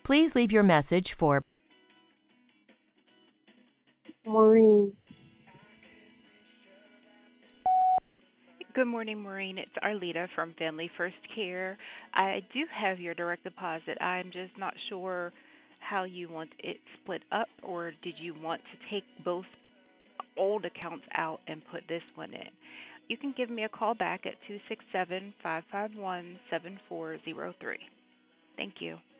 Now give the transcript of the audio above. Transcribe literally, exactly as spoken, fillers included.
Please leave your message for Maureen. Good morning, Maureen. It's Arlita from Family First Care. I do have your direct deposit. I'm just not sure how you want it split up, or did you want to take both old accounts out and put this one in? You can give me a call back at two six seven, five five one, seven four zero three. Thank you.